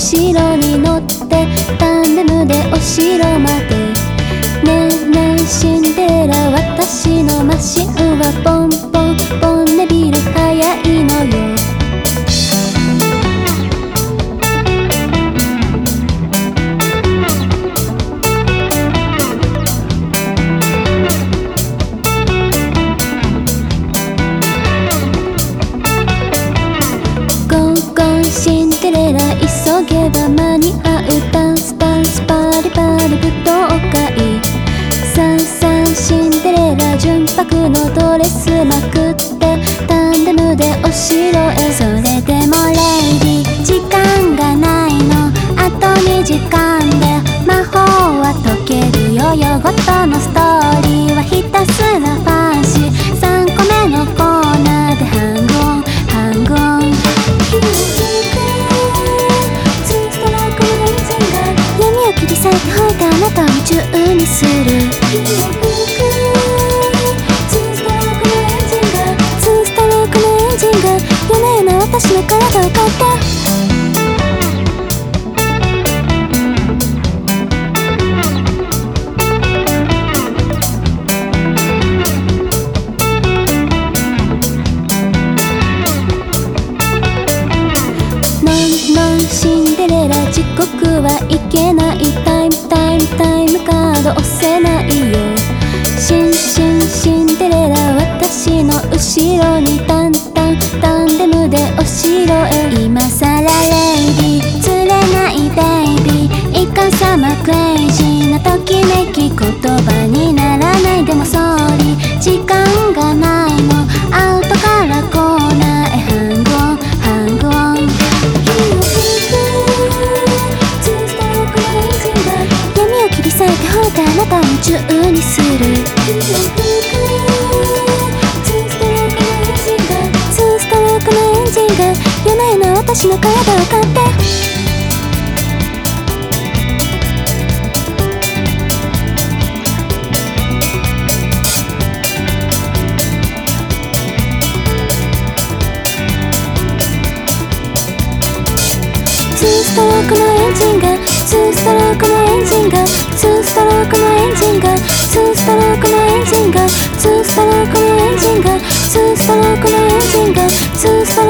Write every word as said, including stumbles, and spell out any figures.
後ろに乗ってタンデムでお城まで。ねえねえシンデレラ、私のマシンはポンポンポンでビル速いのよ。シンデレラ急げば間に合う。ダンスダンスパリパリ舞踏会。さんさんシンデレラ純白のドレスまくってタンデムでお城へ。それでもレイディ時間がないの。あとにじかんで魔法は解けるよ。夜ごとのストーリーはひたすらファンシー。さんこめのコーナーでハングオンハングオン。切り裂いて吹いてあなたを夢中にする。ツーストロークのエンジンがツーストロークのエンジンが夜な夜な私の体を買って。シンデレラ時刻はいけない。タイムタイムタイムカード押せないよ。シンシンシンデレラ、私の後ろにタンタンタンデムでお城へ。今さらレイディ釣れないベイビー、いかさまクレイジーなときめき言葉にならない。でもソーリー時間がないの。アウトからコーナーへハングオンハングオン。切り裂いて吹いてあなたを夢中にする。ツーストロークのエンジンがツーストロークのエンジンが夜な夜な私の体を買って。ツーストロークのエンジンがツーストロークのエンジンがツーストロークのエンジンがツーストロークのエンジンがツーストロークのエンジンがツーストロークのエンジンがツーストロークのエンジンがツーストロ